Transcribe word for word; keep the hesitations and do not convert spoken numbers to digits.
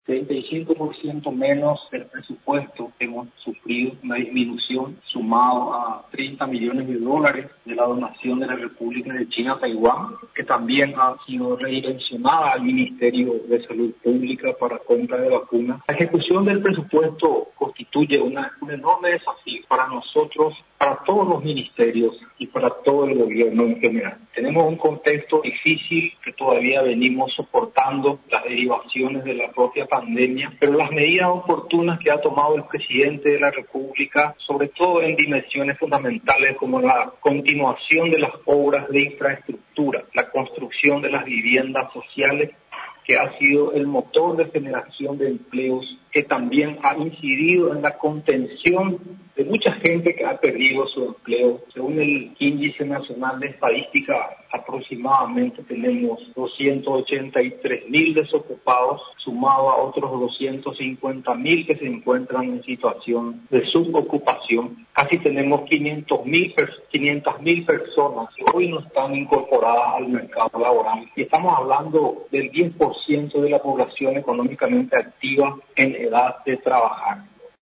treinta y cinco por ciento menos del presupuesto. Hemos sufrido una disminución sumado a treinta millones de dólares de la donación de la República de China a Taiwán, que también ha sido redireccionada al Ministerio de Salud Pública para compra de vacunas. La ejecución del presupuesto constituye una, un enorme desafío para nosotros, para todos los ministerios y para todo el gobierno en general. Tenemos un contexto difícil que todavía venimos soportando las derivaciones de la propia pandemia, pero las medidas oportunas que ha tomado el presidente de la República, sobre todo en dimensiones fundamentales como la continuación de las obras de infraestructura, la construcción de las viviendas sociales, que ha sido el motor de generación de empleos, que también ha incidido en la contención de mucha gente que ha perdido su empleo. Según el Índice Nacional de Estadística, aproximadamente tenemos doscientos ochenta y tres mil desocupados, sumado a otros doscientos cincuenta mil que se encuentran en situación de subocupación. Casi tenemos quinientas mil personas que hoy no están incorporadas al mercado laboral. Y estamos hablando del diez por ciento de la población económicamente activa en edad de trabajar.